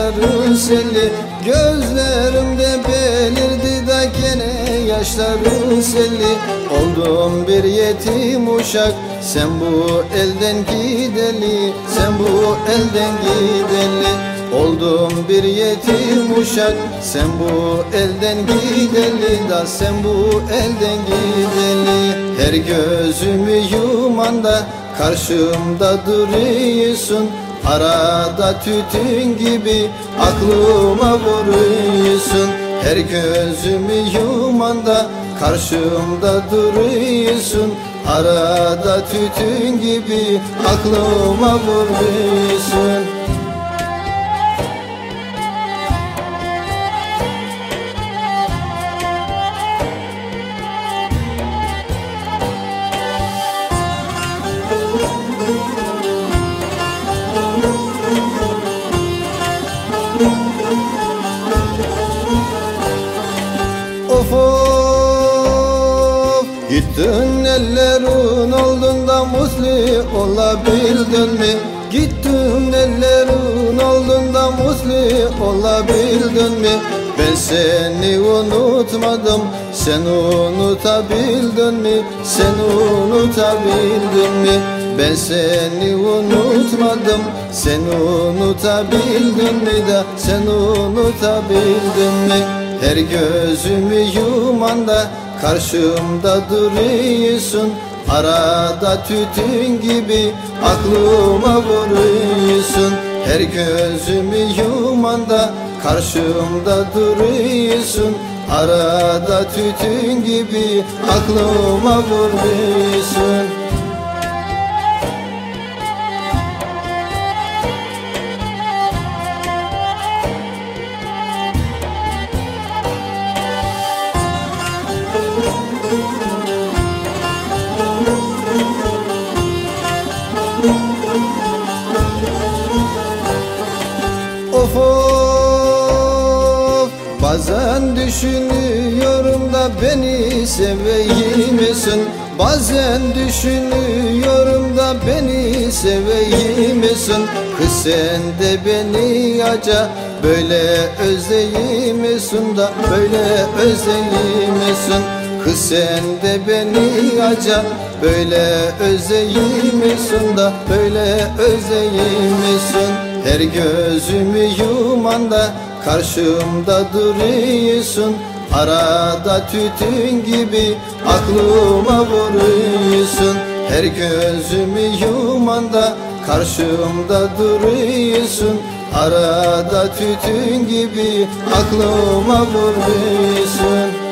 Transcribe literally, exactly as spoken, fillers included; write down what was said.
yaşların selli. Gözlerimde belirdi da gene yaşların selli. Oldum bir yetim uşak, sen bu elden gideli, sen bu elden gideli. Oldum bir yetim uşak, sen bu elden gideli da, sen bu elden gideli. Her gözümü yumanda karşımda duruyorsun, arada tütün gibi aklıma vuruyorsun. Her gözümü yumanda karşımda duruyorsun, arada tütün gibi aklıma vuruyorsun. Of of, gittin ellerin olduğunda mutlu olabildin mi? Gittin ellerin olduğunda mutlu olabildin mi? Ben seni unutmadım, sen unutabildin mi? Sen unutabildin mi? Ben seni unutmadım, sen unutabildin mi da, sen unutabildin mi? Her gözümü yumanda karşımda duruyorsun, arada tütün gibi aklıma vuruyorsun. Her gözümü yumanda karşımda duruyorsun, arada tütün gibi aklıma vuruyorsun. Of of, bazen düşünüyorum da beni seveyim misin? Bazen düşünüyorum da beni seveyim misin? Kız sen de beni aca böyle özleyim misin da, böyle özleyim misin? Kız sen de beni aca böyle özleyim misin da, böyle özleyim misin? Her gözümü yumanda karşımda duruyorsun, arada tütün gibi aklıma vuruyorsun. Her gözümü yumanda karşımda duruyorsun, arada tütün gibi aklıma vuruyorsun.